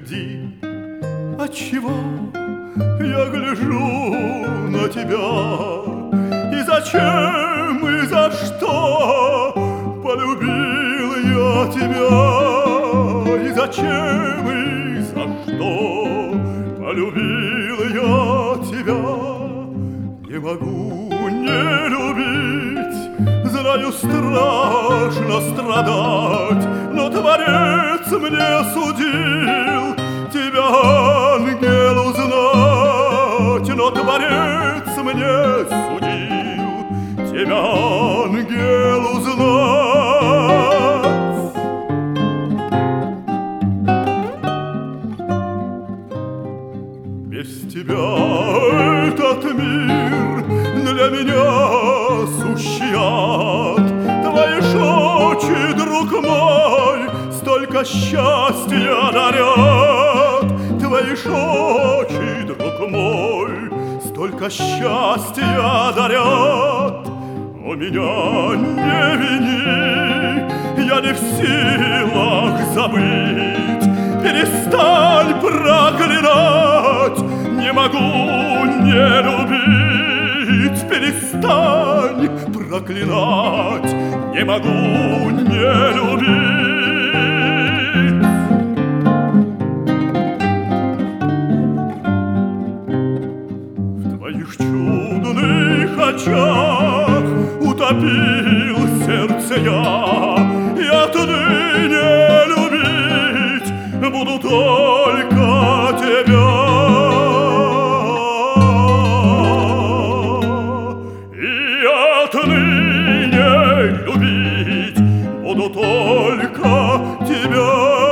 приди. Отчего я гляжу на тебя? И зачем, и за что полюбил я тебя? И зачем, и за что полюбил я тебя? Не могу не любить, знаю, страшно страдать, но Творец мне судил тебя, ангел, узнать, но Творец мне судил тебя, ангел, узнать. Без тебя этот мир для меня сущий ад. Твои щеки, друг мой, столько счастья дарят. Твои щеки, друг мой, столько счастья дарят. Но меня не вини, я не в силах забыть. Перестань проклинать, не могу не любить. Перестань проклинать, не могу не любить. В твоих чудных очах утопил сердце я, и отныне любить буду только тебя. И отныне любить буду только тебя.